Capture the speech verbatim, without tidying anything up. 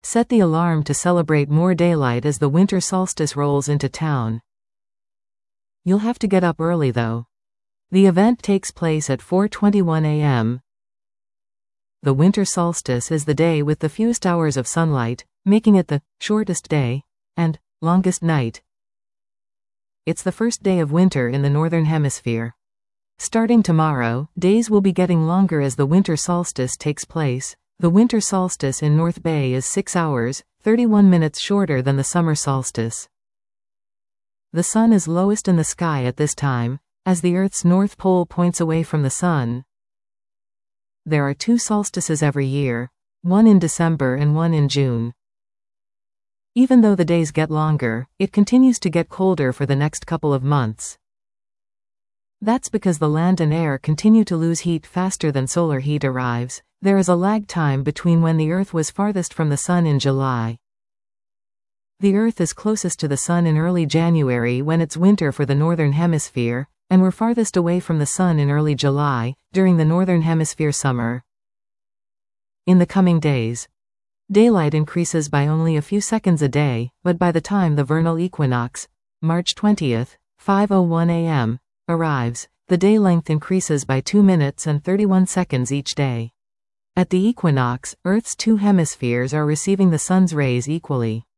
Set the alarm to celebrate more daylight as the winter solstice rolls into town. You'll have to get up early though. The event takes place at four twenty-one a m The winter solstice is the day with the fewest hours of sunlight, making it the shortest day and longest night. It's the first day of winter in the Northern Hemisphere. Starting tomorrow, days will be getting longer as the winter solstice takes place. The winter solstice in North Bay is six hours, thirty-one minutes shorter than the summer solstice. The sun is lowest in the sky at this time, as the Earth's north pole points away from the sun. There are two solstices every year, one in December and one in June. Even though the days get longer, it continues to get colder for the next couple of months. That's because the land and air continue to lose heat faster than solar heat arrives. There is a lag time between when the Earth was farthest from the Sun in July. The Earth is closest to the Sun in early January when it's winter for the Northern Hemisphere, and we're farthest away from the Sun in early July, during the Northern Hemisphere summer. In the coming days, daylight increases by only a few seconds a day, but by the time the vernal equinox, March twentieth, five oh one a m, arrives, the day length increases by two minutes and thirty-one seconds each day. At the equinox, Earth's two hemispheres are receiving the Sun's rays equally.